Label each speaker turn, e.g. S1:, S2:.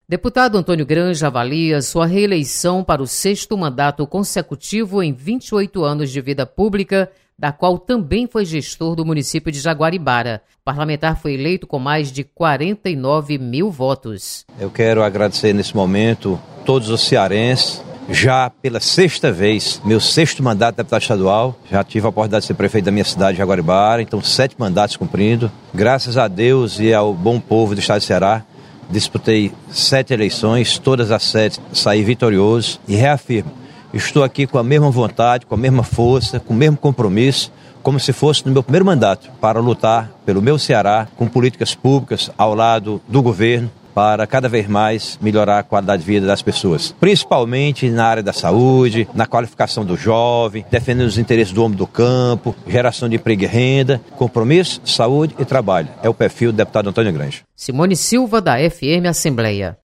S1: Deputado Antônio Granja avalia sua reeleição para o 6º mandato consecutivo em 28 anos de vida pública, da qual também foi gestor do município de Jaguaribara. O parlamentar foi eleito com mais de 49 mil votos.
S2: Eu quero agradecer nesse momento todos os cearenses. Já pela 6ª vez, meu 6º mandato de deputado estadual, já tive a oportunidade de ser prefeito da minha cidade de Jaguaribara, então 7 mandatos cumprindo. Graças a Deus e ao bom povo do estado de Ceará, disputei 7 eleições, todas as 7 saí vitorioso e reafirmo, estou aqui com a mesma vontade, com a mesma força, com o mesmo compromisso, como se fosse no meu primeiro mandato, para lutar pelo meu Ceará, com políticas públicas ao lado do governo, para cada vez mais melhorar a qualidade de vida das pessoas. Principalmente na área da saúde, na qualificação do jovem, defendendo os interesses do homem do campo, geração de emprego e renda, compromisso, saúde e trabalho. É o perfil do deputado Antônio Granja.
S1: Simone Silva, da FM Assembleia.